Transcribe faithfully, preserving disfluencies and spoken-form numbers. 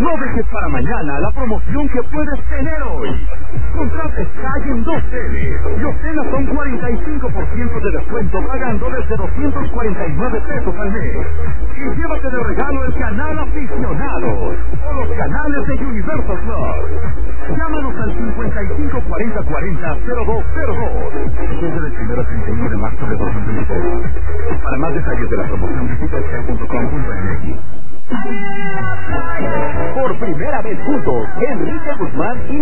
No dejes para mañana la promoción que puedes tener hoy. Contrate Sky en dos teles y obtenga un cuarenta y cinco por ciento de descuento pagando desde doscientos cuarenta y nueve pesos al mes. Y llévate de regalo el canal Aficionados o los canales de Universal Plus. Llámanos al cincuenta y cinco cuarenta cuarenta cero dos cero dos. Desde el primero al treinta y uno de marzo de dos mil veintitrés. Para más detalles de la promoción visita sky punto com punto m x. Por primera vez juntos, Enrique Guzmán y